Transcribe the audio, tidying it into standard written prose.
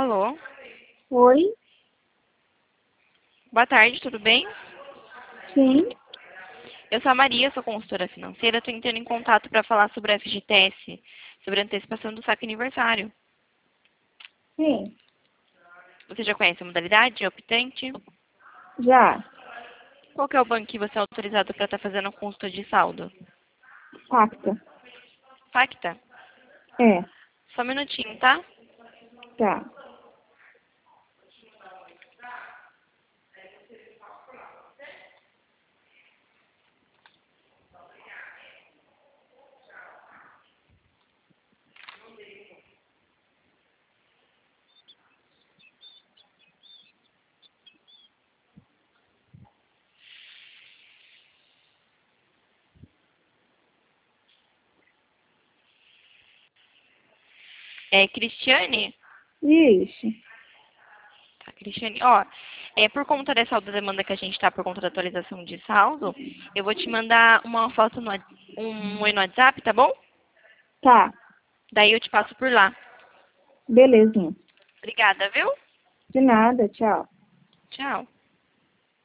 Alô? Oi? Boa tarde, tudo bem? Sim? Eu sou a Maria, sou consultora financeira. Estou entrando em contato para falar sobre a FGTS, sobre a antecipação do saque aniversário. Sim. Você já conhece a modalidade? É optante? Já. Qual que é o banco que você é autorizado para estar fazendo a consulta de saldo? Pacta. Pacta? É. Só um minutinho, tá? Tá. É Cristiane? Isso. Tá, Cristiane. Ó, por conta dessa demanda que a gente tá por conta da atualização de saldo, eu vou te mandar uma foto um oi no WhatsApp, tá bom? Tá. Daí eu te passo por lá. Belezinha. Obrigada, viu? De nada. Tchau. Tchau.